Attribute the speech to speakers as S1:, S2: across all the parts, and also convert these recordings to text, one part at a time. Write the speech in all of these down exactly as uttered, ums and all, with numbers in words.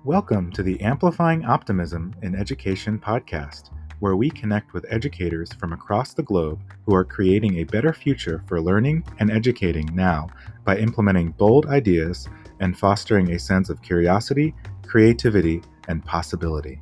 S1: Welcome to the Amplifying Optimism in Education podcast, where we connect with educators from across the globe who are creating a better future for learning and educating now by implementing bold ideas and fostering a sense of curiosity, creativity, and possibility.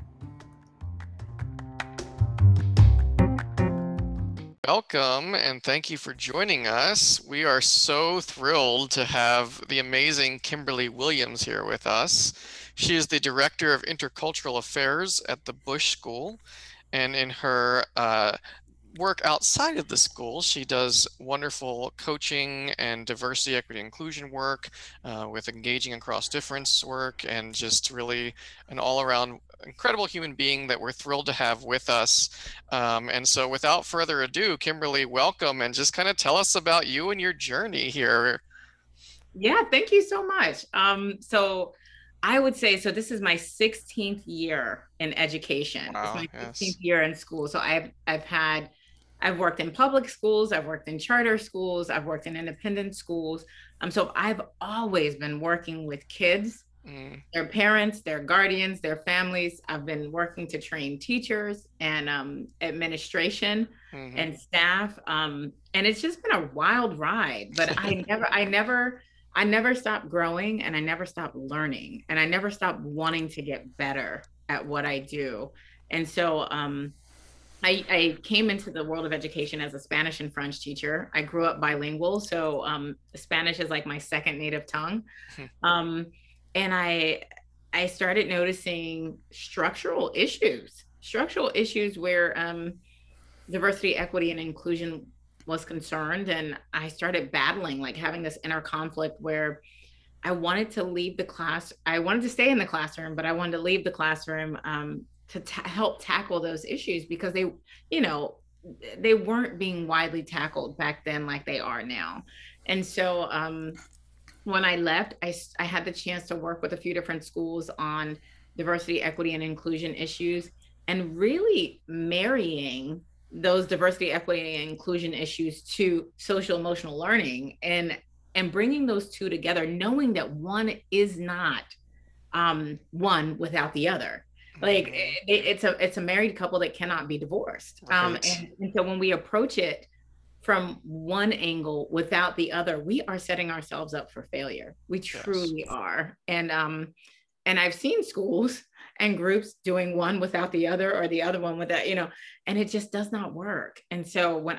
S2: Welcome and thank you for joining us. We are so thrilled to have the amazing Kimberly Williams here with us. She is the Director of Intercultural Affairs at the Bush School, and in her uh, work outside of the school, she does wonderful coaching and diversity, equity, inclusion work uh, with engaging across difference work, and just really an all-around incredible human being that we're thrilled to have with us. Um, and so without further ado, Kimberly, welcome, and just kind of tell us about you and your journey here.
S3: Yeah, thank you so much. Um, so I would say, so this is my sixteenth year in education.
S2: Wow,
S3: It's my
S2: yes.
S3: sixteenth year in school. So I've I've had I've worked in public schools, I've worked in charter schools, I've worked in independent schools. Um, so I've always been working with kids,
S2: Mm.
S3: their parents, their guardians, their families. I've been working to train teachers and um, administration
S2: Mm-hmm.
S3: and staff. Um, and it's just been a wild ride, but I never, I never, I never stopped growing, and I never stopped learning, and I never stopped wanting to get better at what I do. And so um, I, I came into the world of education as a Spanish and French teacher. I grew up bilingual, so um, Spanish is like my second native tongue. Um, and I I started noticing structural issues, structural issues where um, diversity, equity, and inclusion was concerned. And I started battling, like having this inner conflict where I wanted to leave the class. I wanted to stay in the classroom, but I wanted to leave the classroom um, to ta- help tackle those issues because they, you know, they weren't being widely tackled back then like they are now. And so um, when I left, I, I had the chance to work with a few different schools on diversity, equity, and inclusion issues, and really marrying those diversity, equity, and inclusion issues to social emotional learning, and and bringing those two together, knowing that one is not um, one without the other. Like it, it's a it's a married couple that cannot be divorced.
S2: Right.
S3: Um, and, and so when we approach it from one angle without the other, we are setting ourselves up for failure. We truly yes. are. And um, and I've seen schools and groups doing one without the other, or the other one without, you know, and it just does not work. And so when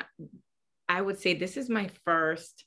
S3: I would say this is my first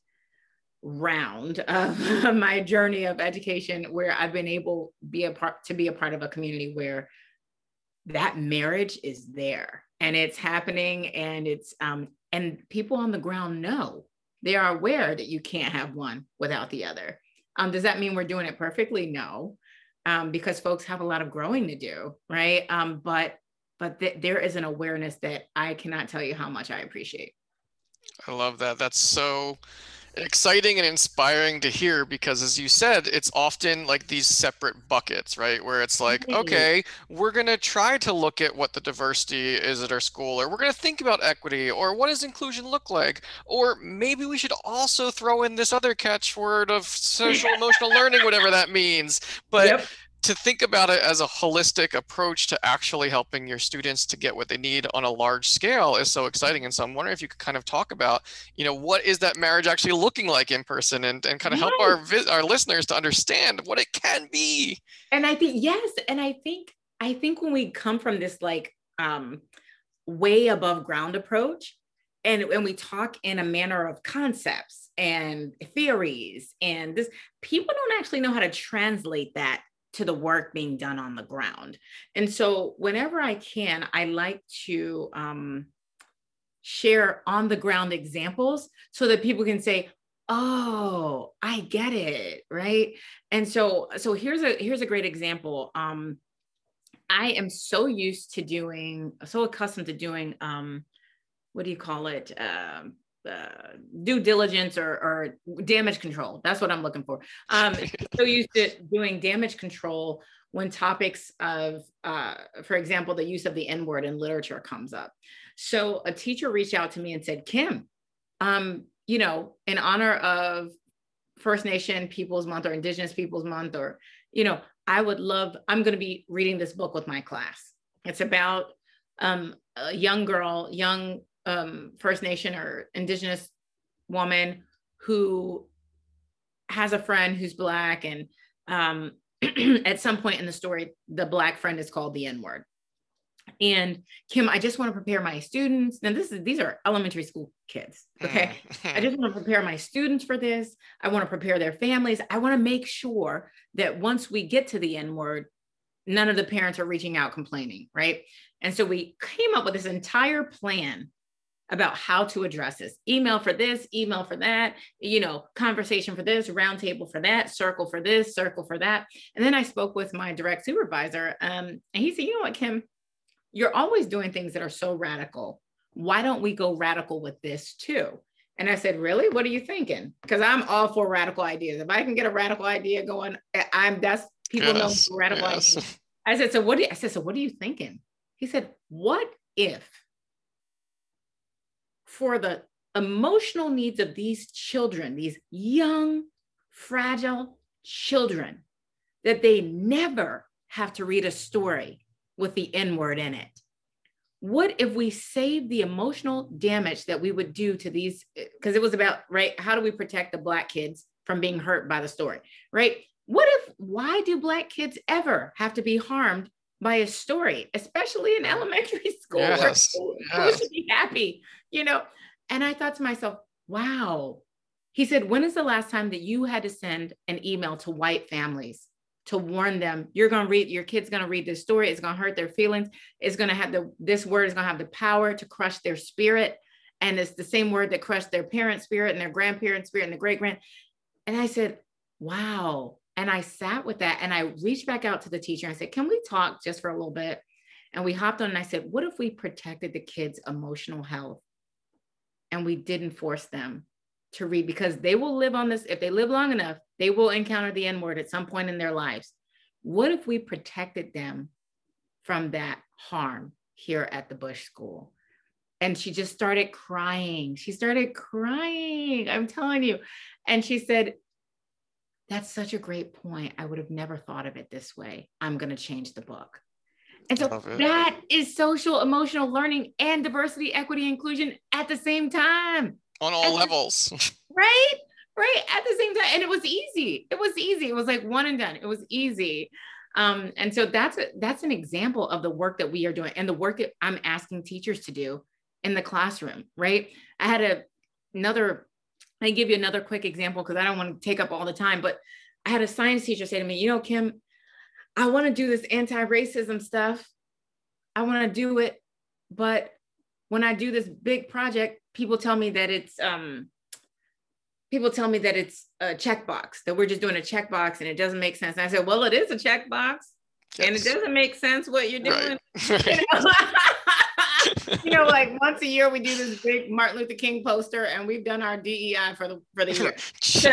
S3: round of my journey of education where I've been able be a part to be a part of a community where that marriage is there and it's happening, and it's um and people on the ground know, they are aware that you can't have one without the other. Um, does that mean we're doing it perfectly? No, um, because folks have a lot of growing to do, right? Um, but but th- there is an awareness that I cannot tell you how much I appreciate.
S2: I love that. That's so exciting and inspiring to hear, because as you said, it's often like these separate buckets, right? Where it's like, okay, we're going to try to look at what the diversity is at our school, or we're going to think about equity, or what does inclusion look like? Or maybe we should also throw in this other catchword of social emotional learning, whatever that means. But yep. to think about it as a holistic approach to actually helping your students to get what they need on a large scale is so exciting. And so I'm wondering if you could kind of talk about, you know, what is that marriage actually looking like in person, and, and kind of help our our listeners to understand what it can be.
S3: And I think, yes. And I think, I think when we come from this like um, way above ground approach, and when we talk in a manner of concepts and theories and this, people don't actually know how to translate that to the work being done on the ground. And so whenever I can, I like to um, share on the ground examples so that people can say, oh, I get it, right? And so, so here's a, here's a great example. Um, I am so used to doing, so accustomed to doing, um, what do you call it? Um, Uh, due diligence or, or damage control. That's what I'm looking for. Um, so used to doing damage control when topics of, uh, for example, the use of the N-word in literature comes up. So a teacher reached out to me and said, Kim, um, you know, in honor of First Nation Peoples Month or Indigenous Peoples Month, or, you know, I would love, I'm going to be reading this book with my class. It's about um, a young girl, young um, First Nation or Indigenous woman who has a friend who's Black. And um, at some point in the story, the Black friend is called the N-word. And Kim, I just want to prepare my students. Now this is, these are elementary school kids. Okay. I just want to prepare my students for this. I want to prepare their families. I want to make sure that once we get to the N-word, none of the parents are reaching out complaining. Right. And so we came up with this entire plan about how to address this. Email for this, email for that, you know, conversation for this, roundtable for that, circle for this, circle for that. And then I spoke with my direct supervisor um, and he said, you know what, Kim, you're always doing things that are so radical. Why don't we go radical with this too? And I said, really? What are you thinking? Because I'm all for radical ideas. If I can get a radical idea going, I'm that's people yes, know radical yes. ideas. I said, so what do you, I said, so what are you thinking? He said, what if for the emotional needs of these children, these young, fragile children, that they never have to read a story with the N-word in it? What if we save the emotional damage that we would do to these, because it was about, right, how do we protect the Black kids from being hurt by the story, right? What if, why do Black kids ever have to be harmed by a story, especially in elementary school?
S2: Yes,
S3: where
S2: yes.
S3: should be happy, you know? And I thought to myself, wow. He said, when is the last time that you had to send an email to white families to warn them, you're going to read, your kid's going to read this story. It's going to hurt their feelings. It's going to have the, this word is going to have the power to crush their spirit. And it's the same word that crushed their parents' spirit and their grandparents' spirit and the great grand. And I said, wow. And I sat with that and I reached back out to the teacher and I said, can we talk just for a little bit? And we hopped on and I said, what if we protected the kids' emotional health and we didn't force them to read, because they will live on this. If they live long enough, they will encounter the N-word at some point in their lives. What if we protected them from that harm here at the Bush School? And she just started crying. She started crying, I'm telling you. And she said, that's such a great point. I would have never thought of it this way. I'm going to change the book. And so that is social emotional learning and diversity, equity, inclusion at the same time.
S2: On all at levels.
S3: The, right? Right. At the same time. And it was easy. It was easy. It was like one and done. It was easy. Um, and so that's a, that's an example of the work that we are doing and the work that I'm asking teachers to do in the classroom, right? I had a, another, I give you another quick example because I don't want to take up all the time, but I had a science teacher say to me, you know, Kim, I want to do this anti-racism stuff. I want to do it. But when I do this big project, people tell me that it's, um, people tell me that it's a checkbox, that we're just doing a checkbox and it doesn't make sense. And I said, well, it is a checkbox. Yes. And it doesn't make sense what you're doing. Right. You know? You know, like once a year we do this big Martin Luther King poster and we've done our D E I for the for the year. so,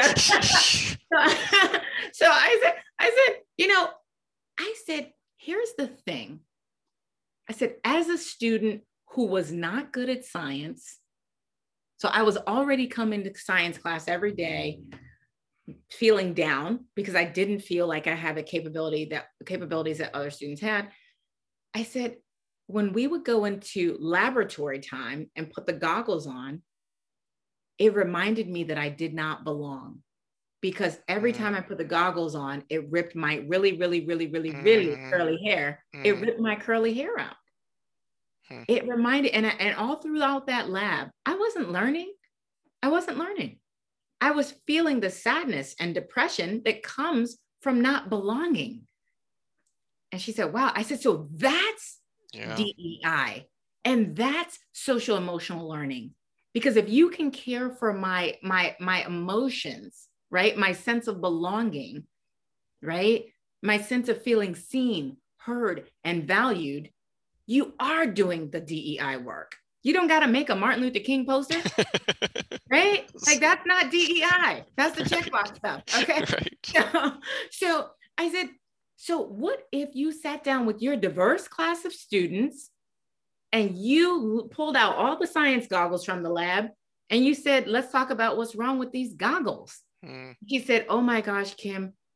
S3: so I said, I said, you know, I said, here's the thing. I said, as a student who was not good at science, so I was already coming to science class every day feeling down because I didn't feel like I had the capability that capabilities that other students had. I said, when we would go into laboratory time and put the goggles on, it reminded me that I did not belong, because every time I put the goggles on, it ripped my really, really, really, really, really mm. curly hair. Mm. It ripped my curly hair out. Mm. It reminded, and, and all throughout that lab, I wasn't learning. I wasn't learning. I was feeling the sadness and depression that comes from not belonging. And she said, wow. I said, so that's yeah. D E I. And that's social emotional learning. Because if you can care for my, my, my emotions, right? My sense of belonging, right? My sense of feeling seen, heard, and valued, you are doing the D E I work. You don't got to make a Martin Luther King poster, right? Like that's not D E I. That's the checkbox stuff, okay? Right. So, so I said, so what if you sat down with your diverse class of students and you pulled out all the science goggles from the lab and you said, let's talk about what's wrong with these goggles. Mm. He said, oh my gosh, Kim,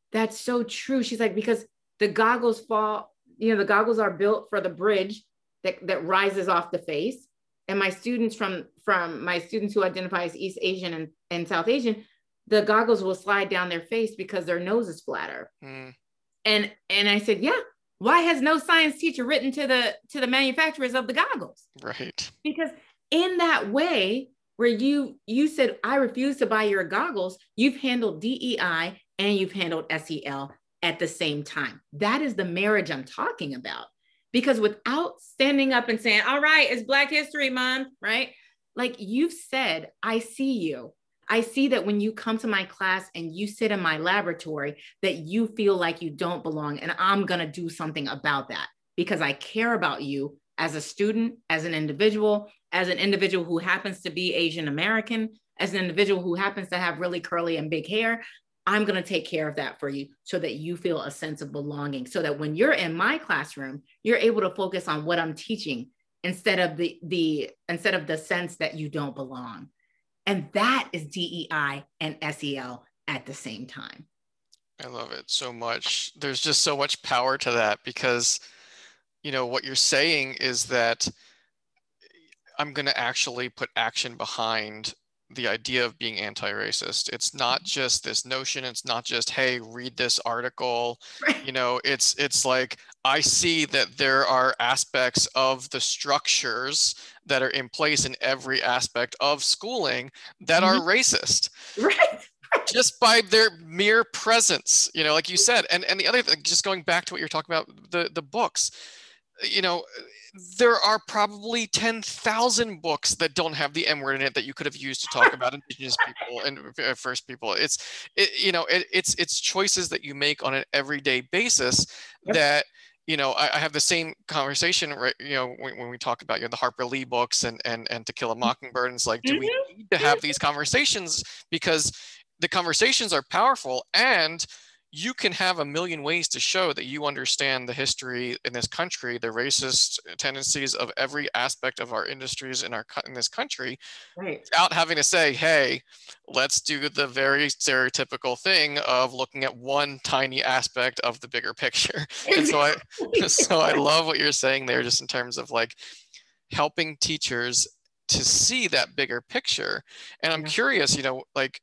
S3: That's so true. She's like, because the goggles fall, you know, the goggles are built for the bridge that, that rises off the face. And my students from, from my students who identify as East Asian and, and South Asian, the goggles will slide down their face because their nose is flatter. Mm. And, and I said, yeah, why has no science teacher written to the, to the manufacturers of the goggles?
S2: Right.
S3: Because in that way, where you, you said, I refuse to buy your goggles, you've handled D E I and you've handled S E L at the same time. That is the marriage I'm talking about. Because without standing up and saying, all right, it's Black History Month, right? Like you've said, I see you. I see that when you come to my class and you sit in my laboratory, that you feel like you don't belong. And I'm going to do something about that because I care about you as a student, as an individual, as an individual who happens to be Asian American, as an individual who happens to have really curly and big hair. I'm going to take care of that for you so that you feel a sense of belonging, so that when you're in my classroom, you're able to focus on what I'm teaching instead of the, the, instead of the sense that you don't belong. And that is D E I and S E L at the same time.
S2: I love it so much. There's just so much power to that because, you know, what you're saying is that I'm going to actually put action behind the idea of being anti-racist. It's not just this notion. It's not just, hey, read this article. You know, it's it's like, I see that there are aspects of the structures that are in place in every aspect of schooling that mm-hmm. are racist.
S3: Right.
S2: Just by their mere presence, you know, like you said. And and the other thing, just going back to what you're talking about, the, the books, you know, there are probably ten thousand books that don't have the M word in it that you could have used to talk about Indigenous people and First people. It's, it, you know, it, it's, it's choices that you make on an everyday basis yep. that, you know, I, I have the same conversation, right? You know, when, when we talk about, you know, the Harper Lee books and, and, and To Kill a Mockingbird, and it's like, do we need to have these conversations? Because the conversations are powerful, and you can have a million ways to show that you understand the history in this country, the racist tendencies of every aspect of our industries in our in this country,
S3: right.
S2: without having to say, hey, let's do the very stereotypical thing of looking at one tiny aspect of the bigger picture. And so I, so I love what you're saying there, just in terms of like helping teachers to see that bigger picture. And I'm yeah. curious, you know, like,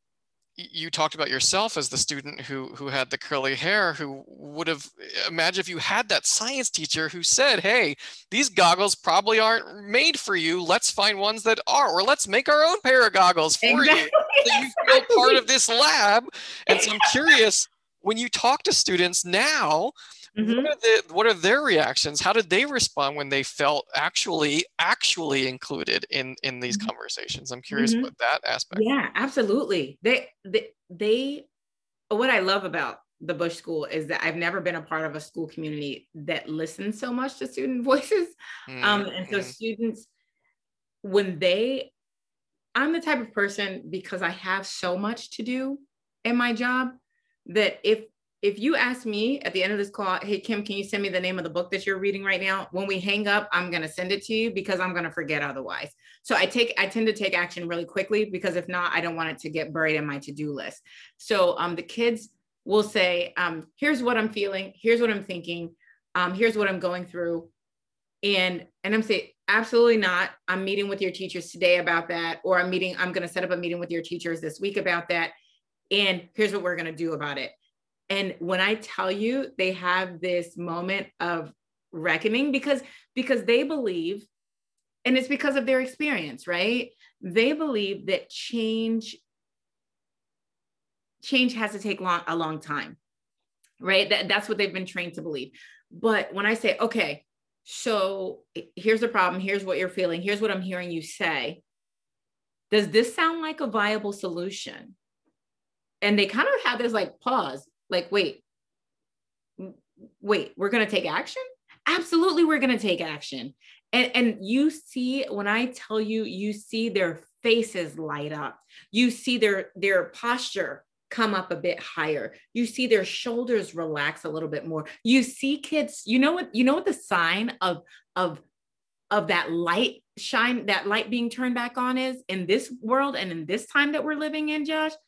S2: you talked about yourself as the student who who had the curly hair, who would have, imagine if you had that science teacher who said, hey, these goggles probably aren't made for you. Let's find ones that are, or let's make our own pair of goggles for exactly. you. So you feel part of this lab. And so I'm curious, when you talk to students now, mm-hmm. what are the, what are their reactions? How did they respond when they felt actually actually included in in these mm-hmm. conversations? I'm curious mm-hmm. about that aspect.
S3: Yeah, absolutely. They, they they what I love about the Bush School is that I've never been a part of a school community that listens so much to student voices. Mm-hmm. Um, and so students, when they, I'm the type of person, because I have so much to do in my job, that if If you ask me at the end of this call, hey, Kim, can you send me the name of the book that you're reading right now? When we hang up, I'm going to send it to you because I'm going to forget otherwise. So I take, I tend to take action really quickly, because if not, I don't want it to get buried in my to-do list. So um, the kids will say, um, here's what I'm feeling. Here's what I'm thinking. Um, here's what I'm going through. And, and I'm saying, absolutely not. I'm meeting with your teachers today about that. Or I'm meeting, I'm going to set up a meeting with your teachers this week about that. And here's what we're going to do about it. And when I tell you, they have this moment of reckoning, because, because they believe, and it's because of their experience, right? They believe that change, change has to take long, a long time, right? That, that's what they've been trained to believe. But when I say, okay, so here's the problem, here's what you're feeling, here's what I'm hearing you say, does this sound like a viable solution? And they kind of have this like pause. Like, wait, wait, we're going to take action? Absolutely, we're going to take action. And, and you see, when I tell you, you see their faces light up. You see their, their posture come up a bit higher. You see their shoulders relax a little bit more. You see kids, you know what, you know what the sign of, of, of that light shine, that light being turned back on is in this world and in this time that we're living in, Josh?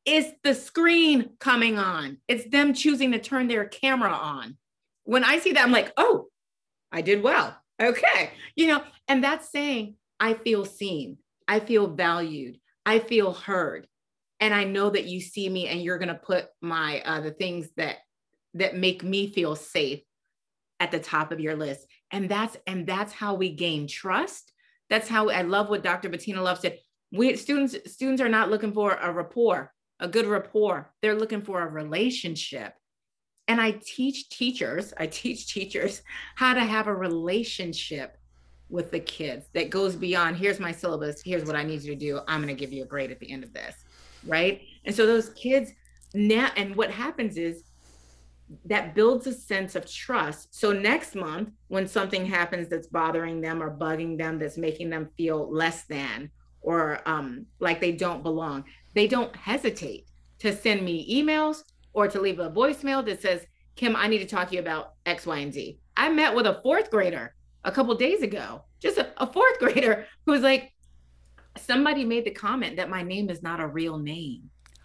S3: It's the screen coming on. It's them choosing to turn their camera on. When I see that, I'm like, oh, I did well. Okay. You know, and that's saying, I feel seen. I feel valued. I feel heard. And I know that you see me and you're going to put my, uh, the things that, that make me feel safe at the top of your list. And that's, and that's how we gain trust. That's how I love what Doctor Bettina Love said. We students, students are not looking for a rapport, a good rapport. They're looking for a relationship. And I teach teachers, I teach teachers how to have a relationship with the kids that goes beyond, here's my syllabus, here's what I need you to do, I'm going to give you a grade at the end of this, right? And so those kids now, and what happens is that builds a sense of trust. So next month, when something happens that's bothering them or bugging them, that's making them feel less than, or um, like they don't belong, they don't hesitate to send me emails or to leave a voicemail that says, Kim, I need to talk to you about X, Y, and Z. I met with a fourth grader a couple of days ago, just a, a fourth grader who was like, somebody made the comment that my name is not a real name.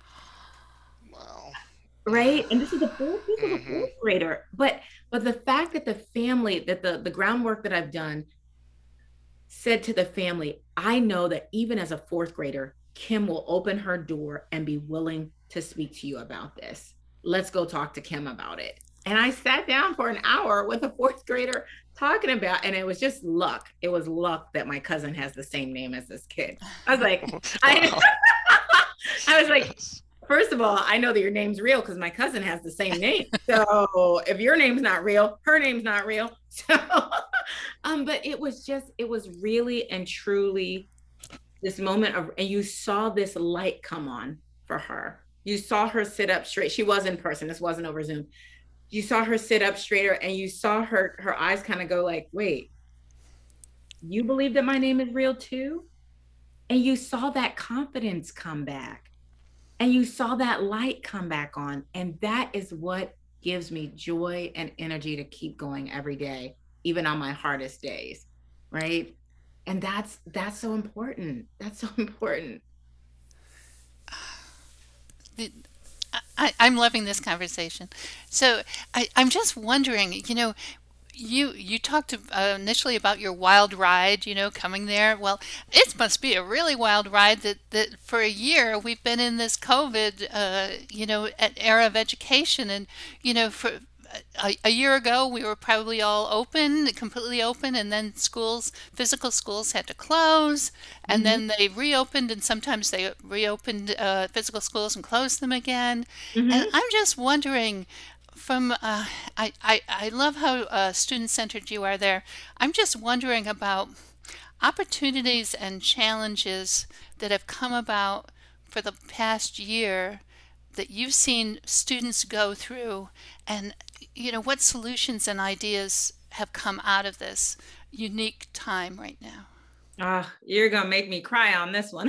S2: Wow.
S3: Right. And this is a fourth, this is mm-hmm. a fourth grader. But but the fact that the family, that the, the groundwork that I've done said to the family, I know that even as a fourth grader, Kim will open her door and be willing to speak to you about this. Let's go talk to Kim about it. And I sat down for an hour with a fourth grader talking about, and it was just luck. It was luck that my cousin has the same name as this kid. I was like, wow. I, I was like, first of all, I know that your name's real because my cousin has the same name. So if your name's not real, her name's not real. So, um, but it was just, it was really and truly this moment of, and you saw this light come on for her. You saw her sit up straight. She was in person. This wasn't over Zoom. You saw her sit up straighter and you saw her, her eyes kind of go like, wait, you believe that my name is real too? And you saw that confidence come back and you saw that light come back on. And that is what gives me joy and energy to keep going every day, even on my hardest days, right? And that's, that's so important. That's so important.
S4: I, I'm loving this conversation. So I, I'm just wondering, you know, you you talked uh, initially about your wild ride, you know, coming there. Well, it must be a really wild ride that, that for a year we've been in this COVID, uh, you know, era of education. And, you know, for a, a year ago, we were probably all open, completely open, and then schools, physical schools had to close, and mm-hmm. then they reopened, and sometimes they reopened uh, physical schools and closed them again. Mm-hmm. And I'm just wondering, from, uh, I, I, I love how uh, student-centered you are there. I'm just wondering about opportunities and challenges that have come about for the past year that you've seen students go through, and you know, what solutions and ideas have come out of this unique time right now?
S3: Ah, oh, you're gonna make me cry on this one.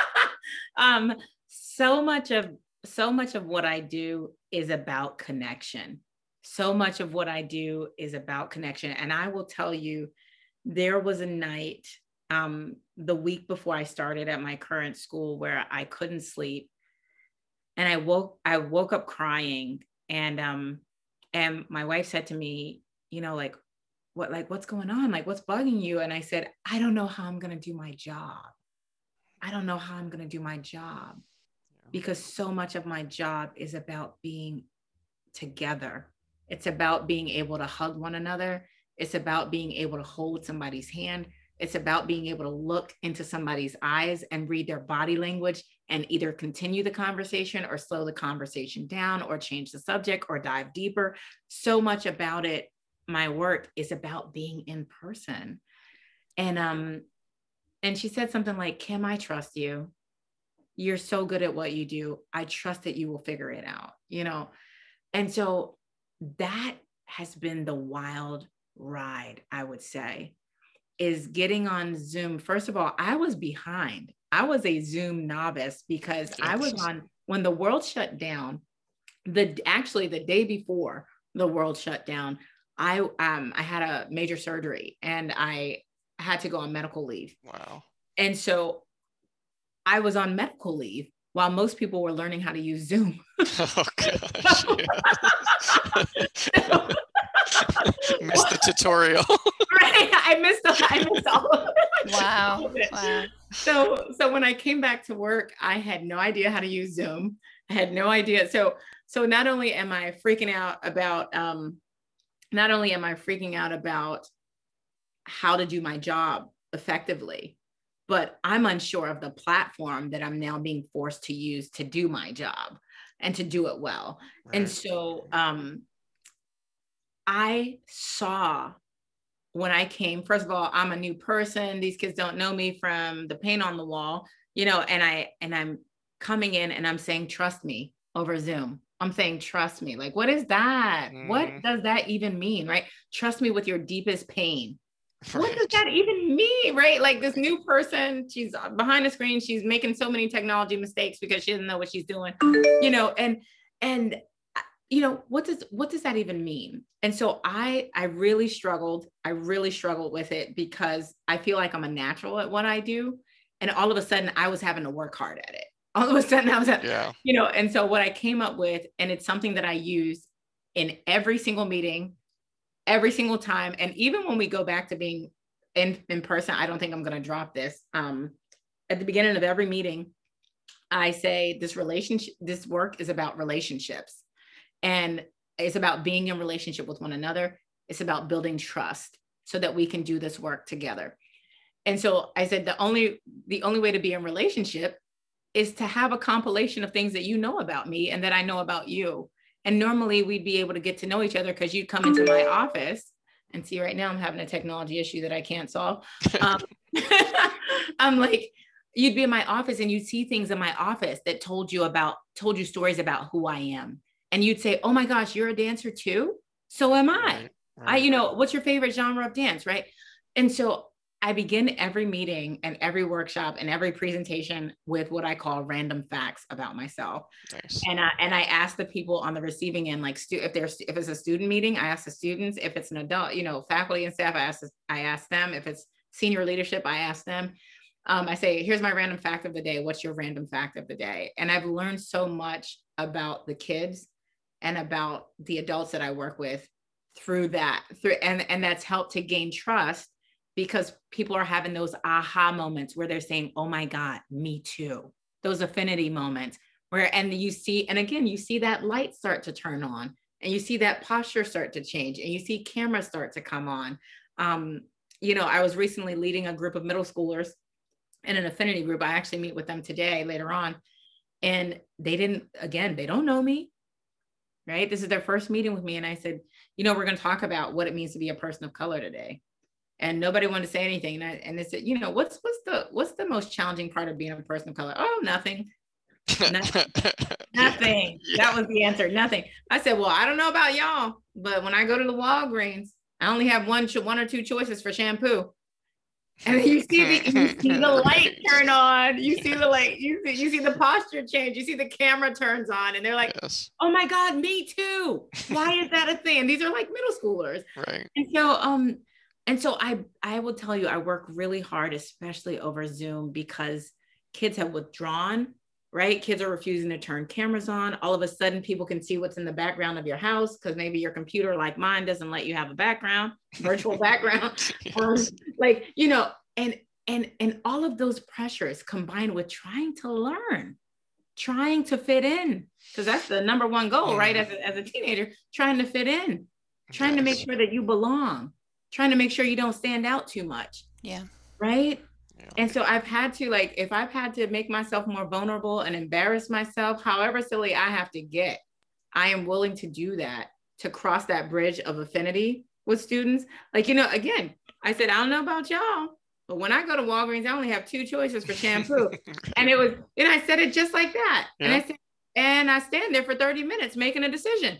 S3: um, so much of so much of what I do is about connection. So much of what I do is about connection. And I will tell you, there was a night um, the week before I started at my current school where I couldn't sleep. And I woke, I woke up crying, and, um, and my wife said to me, you know, like, what, like, what's going on? Like, what's bugging you? And I said, I don't know how I'm going to do my job. I don't know how I'm going to do my job, because so much of my job is about being together. It's about being able to hug one another. It's about being able to hold somebody's hand. It's about being able to look into somebody's eyes and read their body language and either continue the conversation or slow the conversation down or change the subject or dive deeper. So much about it, my work, is about being in person. And um, and she said something like, Kim, I trust you. You're so good at what you do. I trust that you will figure it out, you know? And so that has been the wild ride, I would say, is getting on Zoom. First of all, I was behind. I was a Zoom novice because I was on, when the world shut down, the actually the day before the world shut down, I um I had a major surgery and I had to go on medical leave.
S2: Wow.
S3: And so I was on medical leave while most people were learning how to use Zoom.
S2: Oh gosh. Yeah. Missed the tutorial.
S3: Right. I missed I missed all of it.
S4: Wow.
S3: All of it.
S4: Wow.
S3: So so when I came back to work, I had no idea how to use Zoom. I had no idea. So so not only am I freaking out about um not only am I freaking out about how to do my job effectively, but I'm unsure of the platform that I'm now being forced to use to do my job and to do it well. Right. And so um, I saw when I came, first of all, I'm a new person. These kids don't know me from the paint on the wall, you know, and I, and I'm coming in and I'm saying, trust me over Zoom. I'm saying, trust me. Like, what is that? Mm. What does that even mean? Right? Trust me with your deepest pain. Right. What does that even mean? Right? Like this new person, she's behind the screen. She's making so many technology mistakes because she doesn't know what she's doing, you know, and, and, you know, what does, what does that even mean? And so I, I really struggled. I really struggled with it because I feel like I'm a natural at what I do. And all of a sudden I was having to work hard at it. All of a sudden I was, at, yeah. you know, and so what I came up with, and it's something that I use in every single meeting, every single time. And even when we go back to being in, in person, I don't think I'm going to drop this. Um, at the beginning of every meeting, I say this relationship, this work is about relationships, and it's about being in relationship with one another. It's about building trust so that we can do this work together. And so I said, the only, the only way to be in relationship is to have a compilation of things that you know about me and that I know about you. And normally we'd be able to get to know each other because you'd come into my office and see right now I'm having a technology issue that I can't solve. Um, I'm like, you'd be in my office and you'd see things in my office that told you about, told you stories about who I am. And you'd say, oh my gosh, you're a dancer too? So am I. Right, right. I, you know, what's your favorite genre of dance, right? And so I begin every meeting and every workshop and every presentation with what I call random facts about myself. Nice. And I, and I ask the people on the receiving end, like stu- if there's, if it's a student meeting, I ask the students. If it's an adult, you know, faculty and staff, I ask, I ask them. If it's senior leadership, I ask them. Um, I say, here's my random fact of the day. What's your random fact of the day? And I've learned so much about the kids and about the adults that I work with through that, through, and, and that's helped to gain trust, because people are having those aha moments where they're saying, oh my God, me too. Those affinity moments where, and you see, and again, you see that light start to turn on, and you see that posture start to change, and you see cameras start to come on. Um, you know, I was recently leading a group of middle schoolers in an affinity group. I actually meet with them today, later on. And they didn't, again, they don't know me, right? This is their first meeting with me. And I said, you know, we're going to talk about what it means to be a person of color today. And nobody wanted to say anything. And, I, and they said, you know, what's what's the what's the most challenging part of being a person of color? Oh, nothing. Nothing. Nothing. Yeah. That was the answer. Nothing. I said, well, I don't know about y'all, but when I go to the Walgreens, I only have one one or two choices for shampoo. And then you see the you see the light turn on. You see the light. You see you see the posture change. You see the camera turns on, and they're like, yes. "Oh my God, me too! Why is that a thing?" And these are like middle schoolers,
S2: right?
S3: And so, um. And so I, I will tell you, I work really hard, especially over Zoom, because kids have withdrawn, right? Kids are refusing to turn cameras on. All of a sudden, people can see what's in the background of your house because maybe your computer, like mine, doesn't let you have a background, virtual background. Yes. um, like, you know, and, and, and all of those pressures combined with trying to learn, trying to fit in, because that's the number one goal, right? As a, as a teenager, trying to fit in, trying yes. to make sure that you belong. Trying to make sure you don't stand out too much.
S4: Yeah.
S3: Right. Yeah. And so I've had to, like, if I've had to make myself more vulnerable and embarrass myself, however silly I have to get, I am willing to do that, to cross that bridge of affinity with students. Like, you know, again, I said, I don't know about y'all, but when I go to Walgreens, I only have two choices for shampoo. And it was, and I said it just like that. Yeah. And I said, and I stand there for thirty minutes making a decision.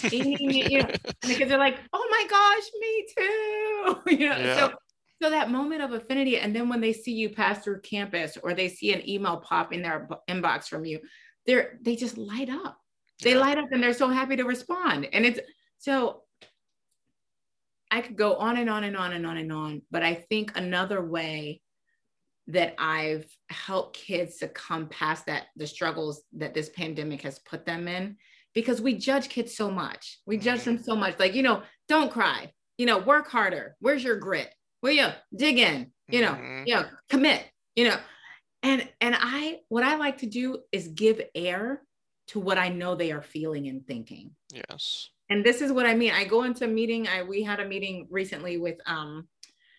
S3: You know, and the kids are like, oh my gosh, me too. You know, yeah. so so that moment of affinity, and then when they see you pass through campus, or they see an email pop in their inbox from you, they're they just light up. They yeah. light up, and they're so happy to respond. And it's so I could go on and on and on and on and on, but I think another way that I've helped kids to come past that, the struggles that this pandemic has put them in, because we judge kids so much. We judge them so much. Like, you know, don't cry, you know, work harder. Where's your grit? Well, you know, dig in, you know, mm-hmm. you know, commit, you know, and, and I, what I like to do is give air to what I know they are feeling and thinking.
S2: Yes.
S3: And this is what I mean. I go into a meeting. I, we had a meeting recently with, um,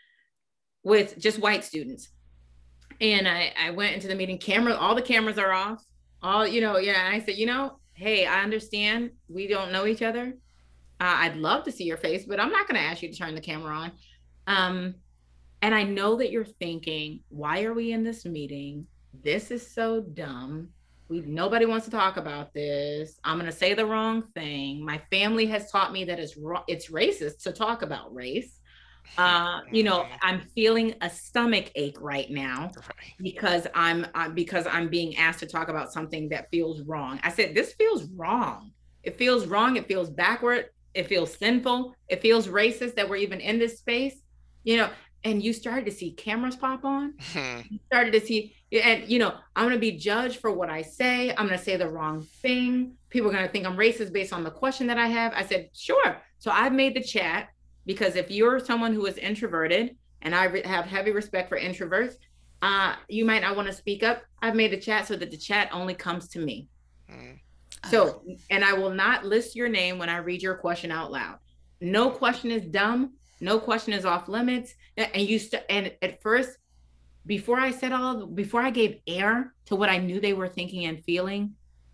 S3: with just white students. And I, I went into the meeting, camera, all the cameras are off, all, you know, yeah. And I said, you know, hey, I understand we don't know each other. Uh, I'd love to see your face, but I'm not going to ask you to turn the camera on. Um, and I know that you're thinking, why are we in this meeting? This is so dumb. We, nobody wants to talk about this. I'm going to say the wrong thing. My family has taught me that it's, it's racist to talk about race. Uh, you know, I'm feeling a stomach ache right now
S2: right. because
S3: I'm uh, because I'm being asked to talk about something that feels wrong. I said, this feels wrong. It feels wrong. It feels backward. It feels sinful. It feels racist that we're even in this space, you know. And you started to see cameras pop on. You started to see, and you know, I'm going to be judged for what I say. I'm going to say the wrong thing. People are going to think I'm racist based on the question that I have. I said, sure. So I've made the chat. Because if you're someone who is introverted, and I re- have heavy respect for introverts, uh, you might not want to speak up. I've made the chat so that the chat only comes to me. Mm. So, and I will not list your name when I read your question out loud. No question is dumb. No question is off limits. And you st- and at first, before I said all, of, before I gave air to what I knew they were thinking and feeling,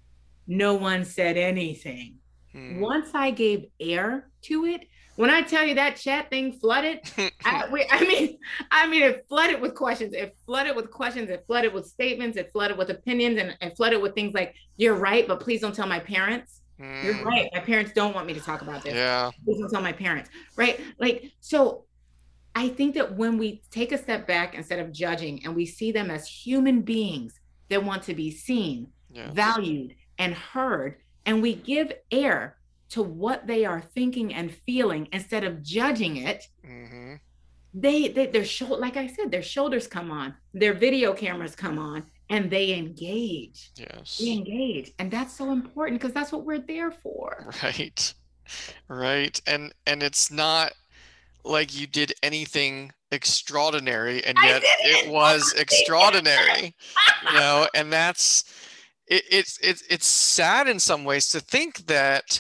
S3: no one said anything. Mm. Once I gave air to it, when I tell you that chat thing flooded, I, we, I mean, I mean, it flooded with questions. It flooded with questions. It flooded with statements. It flooded with opinions, and it flooded with things like, "You're right, but please don't tell my parents." Mm. You're right. My parents don't want me to talk about this.
S2: Yeah.
S3: Please don't tell my parents. Right? Like, so I think that when we take a step back instead of judging, and we see them as human beings that want to be seen, yes. valued, and heard, and we give air to what they are thinking and feeling instead of judging it, mm-hmm. they, they their shoulder, like I said, their shoulders come on, their video cameras come on, and they engage.
S2: Yes,
S3: they engage, and that's so important because that's what we're there for.
S2: Right, right, and and it's not like you did anything extraordinary, and yet it. it was extraordinary, you know, and that's it, it's it's it's sad in some ways to think that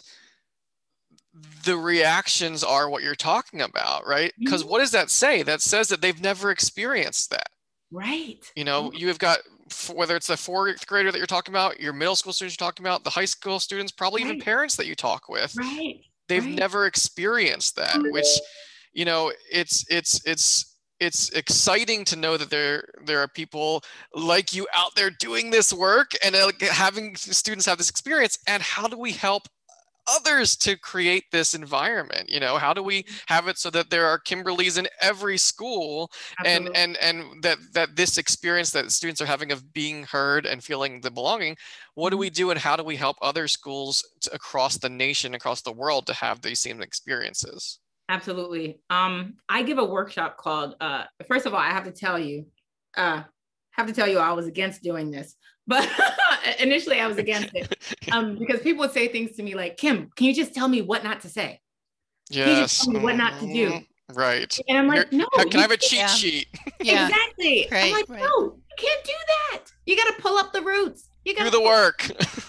S2: the reactions are what you're talking about, right? Because mm-hmm. what does that say? That says that they've never experienced that.
S3: Right.
S2: You know, mm-hmm. you have got, whether it's the fourth grader that you're talking about, your middle school students you're talking about, the high school students, probably right. even parents that you talk with.
S3: Right.
S2: They've
S3: right.
S2: never experienced that, which, you know, it's, it's, it's, it's exciting to know that there, there are people like you out there doing this work and uh, having students have this experience. And how do we help others to create this environment? You know, how do we have it so that there are Kimberlys in every school? Absolutely. and and and that that this experience that students are having of being heard and feeling the belonging, what do we do, and how do we help other schools to, across the nation, across the world, to have these same experiences?
S3: Absolutely. um I give a workshop called uh first of all, I have to tell you uh have to tell you I was against doing this, but initially I was against it um, because people would say things to me like, Kim, can you just tell me what not to say?
S2: Yes.
S3: Can you just tell me what not to do?
S2: Right.
S3: And I'm like, no.
S2: Can I have a cheat yeah. sheet?
S3: Yeah. Exactly.
S4: Right,
S3: I'm like,
S4: right.
S3: no, you can't do that. You got to pull up the roots. You got
S2: to do the work.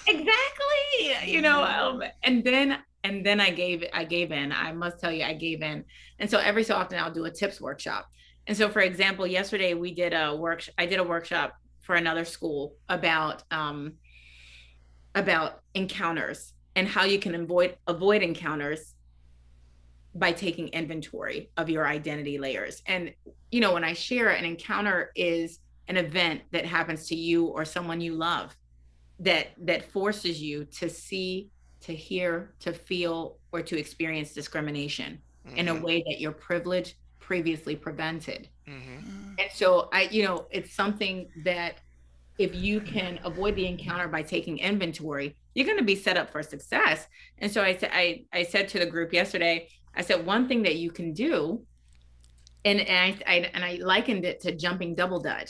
S3: Exactly. You know, um, and then and then I gave I gave in. I must tell you, I gave in. And so every so often I'll do a tips workshop. And so, for example, yesterday we did a work. I did a workshop for another school about um, about encounters and how you can avoid avoid encounters by taking inventory of your identity layers. And you know, when I share, an encounter is an event that happens to you or someone you love that that forces you to see, to hear, to feel, or to experience discrimination mm-hmm. in a way that your privilege previously prevented. Mm-hmm. And so I, you know, it's something that if you can avoid the encounter by taking inventory, you're going to be set up for success. And so I said, I, I said to the group yesterday, I said, one thing that you can do, and, and I, I and I likened it to jumping double dutch.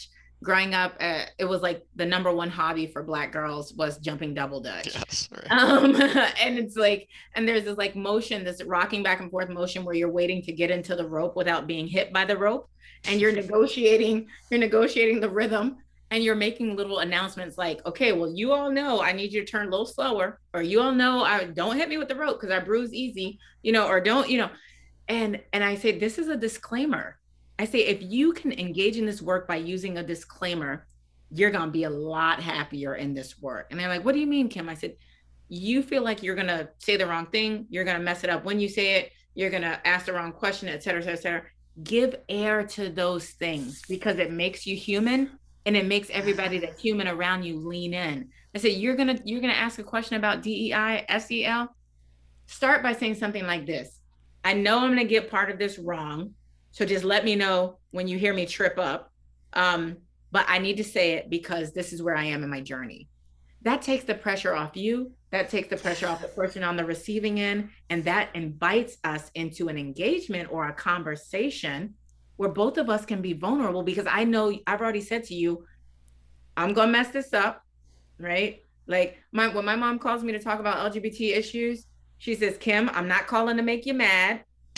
S3: growing up, uh, it was like the number one hobby for Black girls was jumping double dutch.
S2: Yes, right.
S3: Um, and it's like, and there's this like motion, this rocking back and forth motion where you're waiting to get into the rope without being hit by the rope. And you're negotiating, you're negotiating the rhythm, and you're making little announcements like, okay, well, you all know I need you to turn a little slower, or you all know I don't hit me with the rope because I bruise easy, you know, or don't, you know. And and I say, this is a disclaimer. I say, if you can engage in this work by using a disclaimer, you're going to be a lot happier in this work. And they're like, what do you mean, Kim? I said, you feel like you're going to say the wrong thing. You're going to mess it up when you say it. You're going to ask the wrong question, et cetera, et cetera, et cetera. Give air to those things because it makes you human, and it makes everybody that's human around you lean in. I said, you're going to, you're going to ask a question about D E I, S E L. Start by saying something like this. I know I'm going to get part of this wrong. So just let me know when you hear me trip up. Um, but I need to say it because this is where I am in my journey. That takes the pressure off you. That takes the pressure off the person on the receiving end. And that invites us into an engagement or a conversation where both of us can be vulnerable, because I know I've already said to you, I'm going to mess this up, right? Like my, when my mom calls me to talk about L G B T issues, she says, Kim, I'm not calling to make you mad.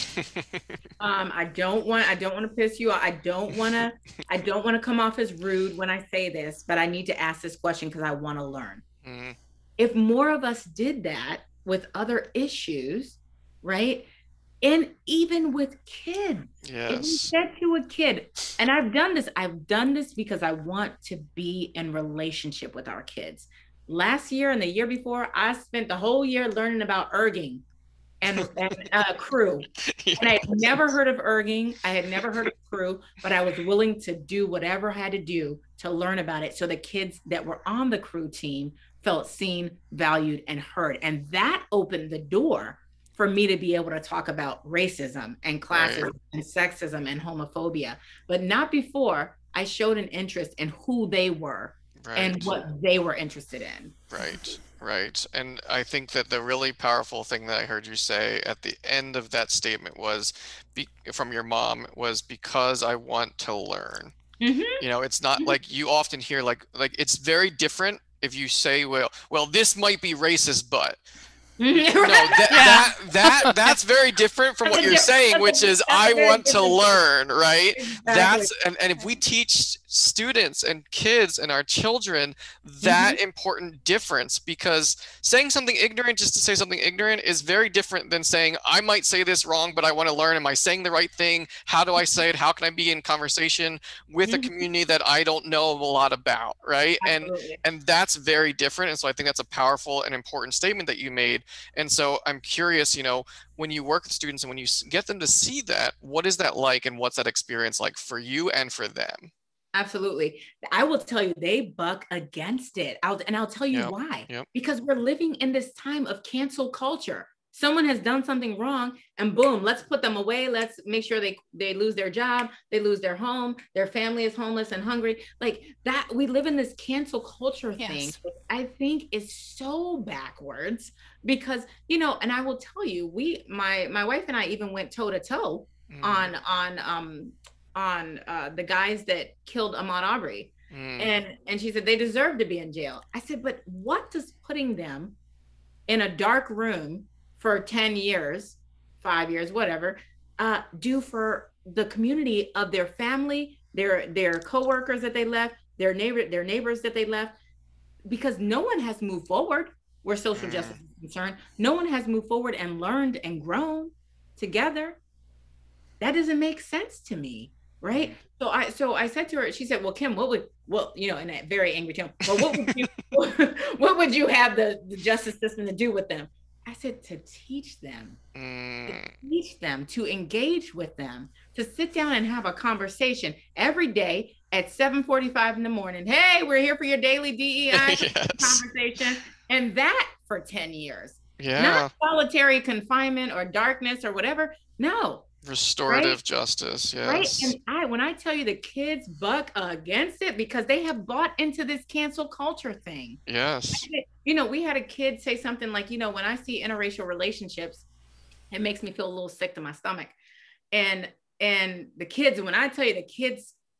S3: um, I don't want, I don't want to piss you off. I don't want to, I don't want to come off as rude when I say this, but I need to ask this question because I want to learn. Mm-hmm. If more of us did that with other issues, right? And even with kids,
S2: yes.
S3: If you said to a kid, and I've done this, I've done this because I want to be in relationship with our kids. Last year and the year before, I spent the whole year learning about erging and, and uh, crew. Yes. And I had never heard of erging. I had never heard of crew, but I was willing to do whatever I had to do to learn about it. So the kids that were on the crew team felt seen, valued, and heard. And that opened the door for me to be able to talk about racism and classism right. and sexism and homophobia, but not before I showed an interest in who they were right. and what they were interested in.
S2: Right, right. And I think that the really powerful thing that I heard you say at the end of that statement was, be, from your mom, was because I want to learn. Mm-hmm. You know, it's not mm-hmm. like you often hear like, like it's very different if you say, well, well, this might be racist, but no, that, yeah. that that that's very different from what you're saying, which is I want to learn, right? Exactly. That's and, and if we teach students and kids and our children that mm-hmm. important difference, because saying something ignorant just to say something ignorant is very different than saying I might say this wrong, but I want to learn. Am I saying the right thing? How do I say it? How can I be in conversation with mm-hmm. a community that I don't know a lot about, right? Absolutely. And and that's very different. And so I think that's a powerful and important statement that you made. And so I'm curious, you know, when you work with students and when you get them to see that, what is that like, and what's that experience like for you and for them?
S3: Absolutely. I will tell you, they buck against it. I'll, and I'll tell you yep. why. Yep. Because we're living in this time of cancel culture. Someone has done something wrong and boom, let's put them away. Let's make sure they, they lose their job. They lose their home. Their family is homeless and hungry. Like that, we live in this cancel culture yes. thing, which I think is so backwards because, you know, and I will tell you, we, my, my wife and I even went toe to toe on, on, um, on uh, the guys that killed Ahmaud Arbery. Mm. And, and she said, they deserve to be in jail. I said, but what does putting them in a dark room for ten years, five years, whatever, uh, do for the community of their family, their their coworkers that they left, their neighbor, their neighbors that they left? Because no one has moved forward where social mm. justice is concerned. No one has moved forward and learned and grown together. That doesn't make sense to me, right? So I so I said to her, she said, well, Kim, what would, well, you know, in a very angry tone, well, what would you what would you have the, the justice system to do with them? I said, to teach them, mm. to teach them, to engage with them, to sit down and have a conversation every day at seven forty-five in the morning. Hey, we're here for your daily D E I yes. conversation. And that for ten years. Yeah. Not solitary confinement or darkness or whatever. No.
S2: Restorative right? justice, yes.
S3: Right. And I, when I tell you the kids buck against it because they have bought into this cancel culture thing.
S2: Yes.
S3: You know, we had a kid say something like, you know, when I see interracial relationships, it makes me feel a little sick to my stomach. And, and the kids, when I tell you the kids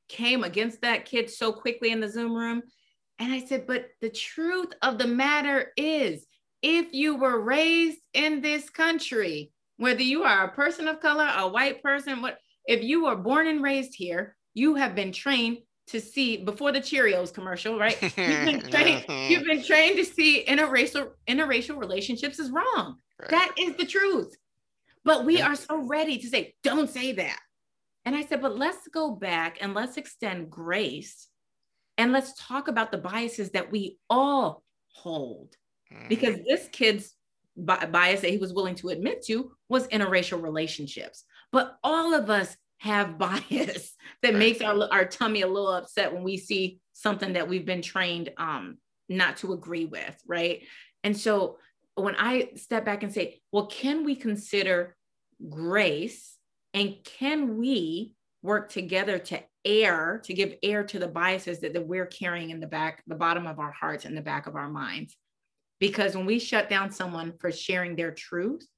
S3: came against that kid so quickly in the Zoom room. And I said, but the truth of the matter is, if you were raised in this country, whether you are a person of color, a white person, what, if you were born and raised here, you have been trained to see, before the Cheerios commercial, right? You've been trained, you've been trained to see interracial, interracial relationships is wrong. Right. That is the truth. But we yeah. are so ready to say, don't say that. And I said, but let's go back and let's extend grace and let's talk about the biases that we all hold. Mm. Because this kid's bias that he was willing to admit to was interracial relationships. But all of us have bias that right. makes our, our tummy a little upset when we see something that we've been trained um, not to agree with, right? And so when I step back and say, well, can we consider grace and can we work together to air, to give air to the biases that, that we're carrying in the back, the bottom of our hearts and the back of our minds? Because when we shut down someone for sharing their truth,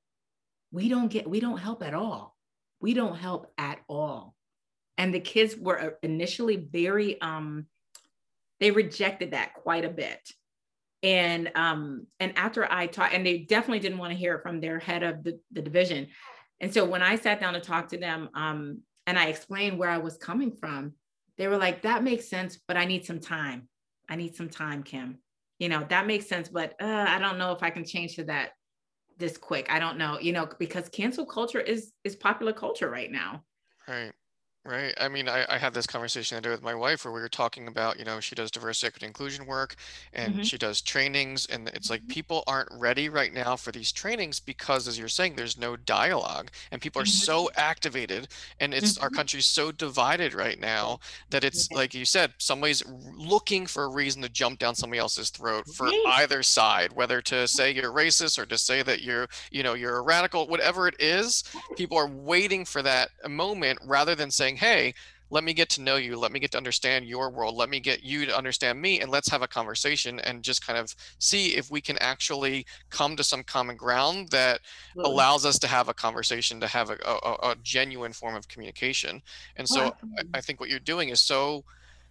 S3: we don't get, we don't help at all. We don't help at all. And the kids were initially very, um, they rejected that quite a bit. And, um, and after I taught, and they definitely didn't want to hear it from their head of the, the division. And so when I sat down to talk to them, um, and I explained where I was coming from, they were like, that makes sense, but I need some time. I need some time, Kim. You know, that makes sense, but uh, I don't know if I can change to that this quick. I don't know, you know, because cancel culture is is popular culture right now.
S2: Right. Right. I mean, I, I had this conversation today with my wife where we were talking about, you know, she does diversity, equity, inclusion work and
S3: Mhm.
S2: she does trainings. And it's like people aren't ready right now for these trainings because, as you're saying, there's no dialogue and people are
S3: Mhm.
S2: so activated and it's our
S3: Mhm.
S2: country's so divided right now that it's
S3: Yeah.
S2: like you said, somebody's looking for a reason to jump down somebody else's throat for
S3: Right.
S2: either side, whether to say you're racist or to say that you're, you know, you're a radical, whatever it is. People are waiting for that moment rather than saying, hey, let me get to know you. Let me get to understand your world. Let me get you to understand me. And let's have a conversation and just kind of see if we can actually come to some common ground that
S3: Absolutely.
S2: allows us to have a conversation, to have a, a, a genuine form of communication. And
S3: Oh,
S2: so I,
S3: absolutely.
S2: I think what you're doing is so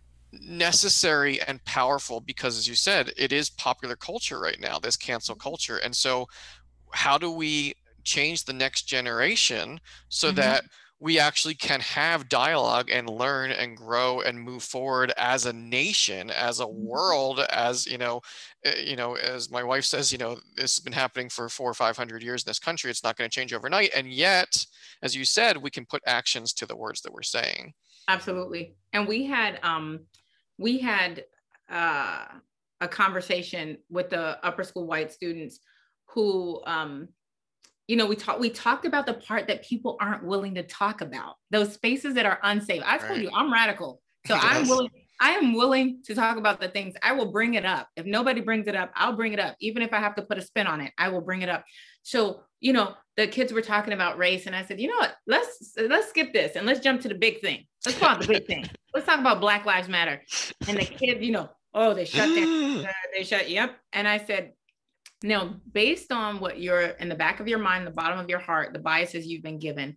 S2: necessary and powerful because, as you said, it is popular culture right now, this cancel culture. And so how do we change the next generation so
S3: Mhm.
S2: that we actually can have dialogue and learn and grow and move forward as a nation, as a world, as, you know, uh, you know, as my wife says, you know, this has been happening for four or five hundred years in this country. It's not going to change overnight. And yet, as you said, we can put actions to the words that we're saying.
S3: Absolutely. And we had um we had uh a conversation with the upper school white students who um you know we talked we talked about the part that people aren't willing to talk about, those spaces that are unsafe. I told
S2: Right.
S3: you I'm radical. So I'm
S2: Yes.
S3: willing I am willing to talk about the things. I will bring it up. If nobody brings it up, I'll bring it up. Even if I have to put a spin on it, I will bring it up. So, you know, the kids were talking about race and I said, you know what, let's, let's skip this and let's jump to the big thing. Let's call it the big thing. Let's talk about Black Lives Matter. And the kids, you know, oh, they shut down, they shut, yep. And I said, no, based on what you're in the back of your mind, the bottom of your heart, the biases you've been given,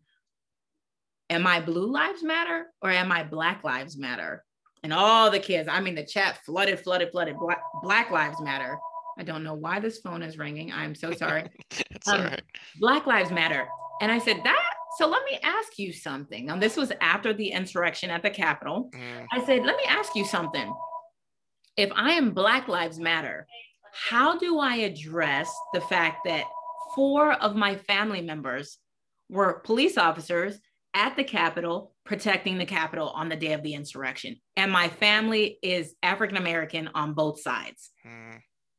S3: am I Blue Lives Matter or am I Black Lives Matter? And all the kids, I mean, the chat flooded, flooded, flooded, Black, Black Lives Matter. I don't know why this phone is ringing. I'm so sorry.
S2: It's
S3: um,
S2: all right.
S3: Black Lives Matter. And I said, that, so let me ask you something. And this was after the insurrection at the Capitol.
S2: Mm.
S3: I said, let me ask you something. If I am Black Lives Matter, how do I address the fact that four of my family members were police officers at the Capitol protecting the Capitol on the day of the insurrection? And my family is African-American on both sides.
S2: Mm.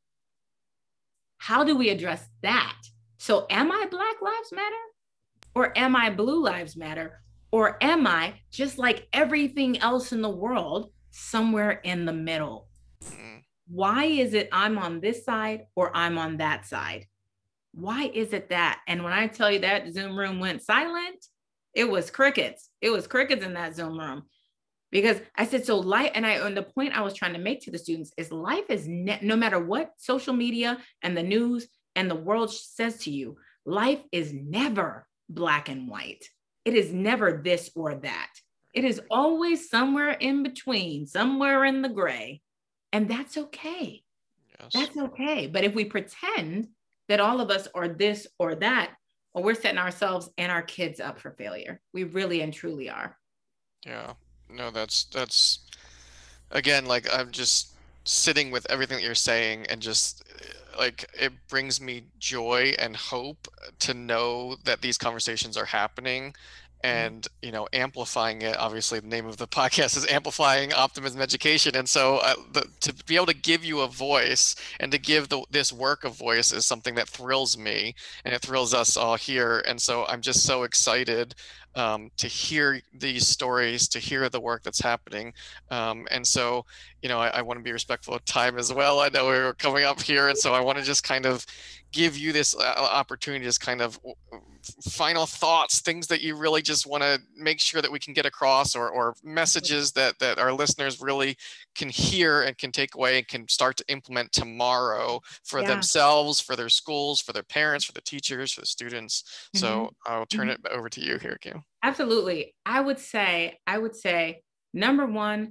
S3: How do we address that? So am I Black Lives Matter? Or am I Blue Lives Matter? Or am I, just like everything else in the world, somewhere in the middle?
S2: Mm.
S3: Why is it I'm on this side or I'm on that side? Why is it that? And when I tell you that Zoom room went silent, it was crickets. It was crickets in that Zoom room. Because I said, so life, and I, and the point I was trying to make to the students is life is ne- no matter what social media and the news and the world says to you, life is never black and white. It is never this or that. It is always somewhere in between, somewhere in the gray. And that's okay.
S2: Yes.
S3: That's okay. But if we pretend that all of us are this or that, well, we're setting ourselves and our kids up for failure. We really and truly are.
S2: Yeah. No, that's, that's, again, like I'm just sitting with everything that you're saying, and just like it brings me joy and hope to know that these conversations are happening, and you know, amplifying it. Obviously the name of the podcast is Amplifying Optimism Education, and so uh, the, to be able to give you a voice and to give the, this work a voice is something that thrills me, and it thrills us all here. And so I'm just so excited um, to hear these stories, to hear the work that's happening. Um, and so, you know, I, I want to be respectful of time as well. I know we're coming up here, and so I want to just kind of give you this uh, opportunity, just kind of final thoughts, things that you really just want to make sure that we can get across, or, or messages that, that our listeners really can hear and can take away and can start to implement tomorrow for
S3: Yeah.
S2: themselves, for their schools, for their parents, for the teachers, for the students. Mm-hmm. So I'll turn
S3: Mm-hmm.
S2: it over to you here, Kim.
S3: Absolutely. I would say, I would say, number one,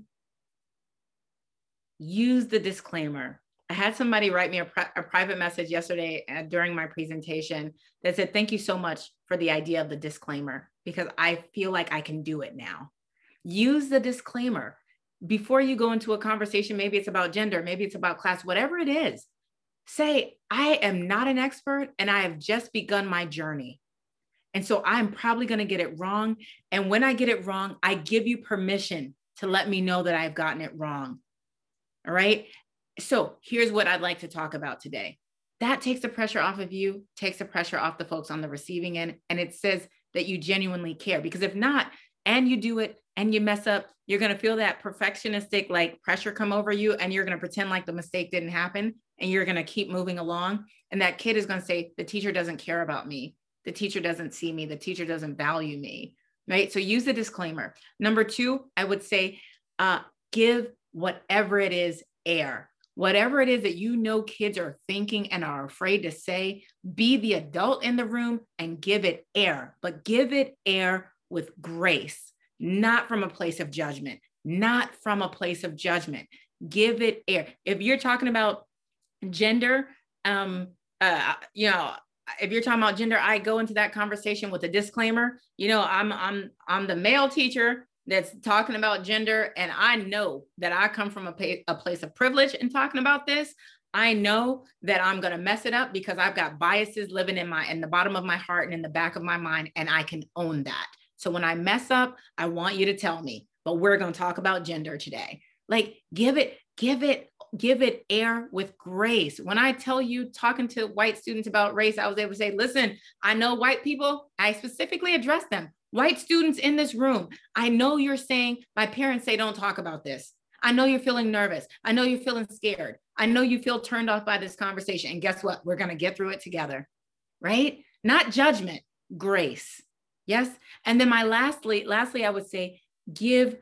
S3: use the disclaimer. I had somebody write me a, pri- a private message yesterday uh, during my presentation that said, thank you so much for the idea of the disclaimer, because I feel like I can do it now. Use the disclaimer before you go into a conversation. Maybe it's about gender, maybe it's about class, whatever it is. Say, I am not an expert and I have just begun my journey. And so I'm probably going to get it wrong. And when I get it wrong, I give you permission to let me know that I've gotten it wrong. All right. So here's what I'd like to talk about today. That takes the pressure off of you, takes the pressure off the folks on the receiving end. And it says that you genuinely care, because if not, and you do it and you mess up, you're going to feel that perfectionistic like pressure come over you, and you're going to pretend like the mistake didn't happen, and you're going to keep moving along. And that kid is going to say, the teacher doesn't care about me. The teacher doesn't see me. The teacher doesn't value me. Right. So use the disclaimer. Number two, I would say, uh, give whatever it is air. Whatever it is that you know kids are thinking and are afraid to say, be the adult in the room and give it air, but give it air with grace, not from a place of judgment, not from a place of judgment. Give it air. If you're talking about gender, um, uh, you know, if you're talking about gender, I go into that conversation with a disclaimer. You know, I'm I'm I'm the male teacher that's talking about gender, and I know that I come from a, pa- a place of privilege in talking about this. I know that I'm going to mess it up because I've got biases living in my in the bottom of my heart and in the back of my mind, and I can own that. So when I mess up, I want you to tell me. But we're going to talk about gender today. Like, give it, give it, give it air with grace. When I tell you, talking to white students about race, I was able to say, listen, I know white people. I specifically address them. White students in this room, I know you're saying, my parents say, don't talk about this. I know you're feeling nervous. I know you're feeling scared. I know you feel turned off by this conversation. And guess what? We're going to get through it together, right? Not judgment, grace. Yes. And then my lastly, lastly, I would say, give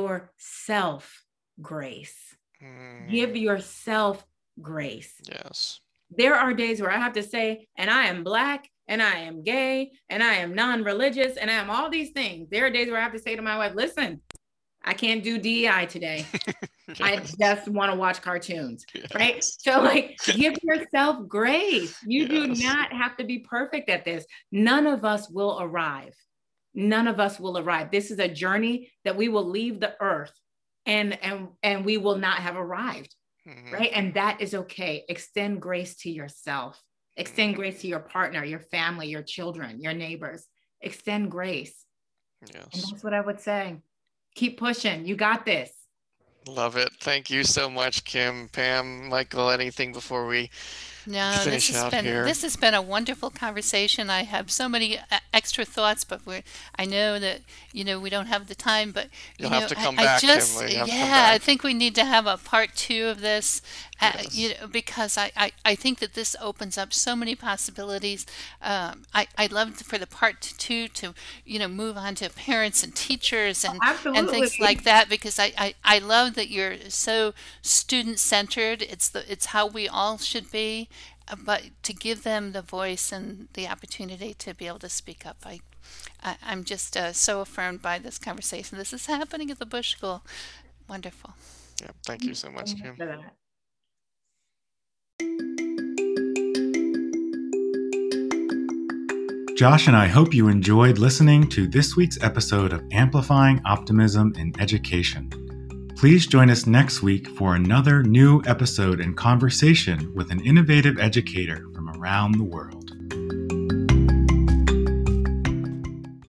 S3: yourself grace. Mm. Give yourself grace.
S2: Yes.
S3: There are days where I have to say, and I am Black, and I am gay, and I am non-religious, and I am all these things. There are days where I have to say to my wife, listen, I can't do D E I today. Yes. I just want to watch cartoons, yes. Right? So like, give yourself grace. You yes. do not have to be perfect at this. None of us will arrive. None of us will arrive. This is a journey that we will leave the earth and, and, and we will not have arrived, mm-hmm. right? And that is okay. Extend grace to yourself. Extend grace to your partner, your family, your children, your neighbors. Extend grace.
S2: Yes.
S3: And that's what I would say. Keep pushing. You got this.
S2: Love it. Thank you so much, Kim, Pam, Michael. Anything before we
S4: no,
S2: finish
S4: this has
S2: out
S4: been
S2: here?
S4: This has been a wonderful conversation. I have so many uh, extra thoughts, but we're, I know that you know we don't have the time. But you
S2: you'll
S4: know,
S2: have to come
S4: I,
S2: back.
S4: I just
S2: Kim.
S4: yeah, I think we need to have a part two of this. Uh,
S2: yes.
S4: you know, because I, I, I think that this opens up so many possibilities. Um, I, I'd love for the part two to, you know, move on to parents and teachers and,
S3: oh,
S4: and things like that, because I, I, I love that you're so student centered. It's the it's how we all should be. uh, but to give them the voice and the opportunity to be able to speak up. I, I I'm just uh, so affirmed by this conversation. This is happening at the Bush School. Wonderful.
S2: Yeah, thank you so much, Kim.
S3: For that.
S1: Josh and I hope you enjoyed listening to this week's episode of Amplifying Optimism in Education. Please join us next week for another new episode and conversation with an innovative educator from around the world.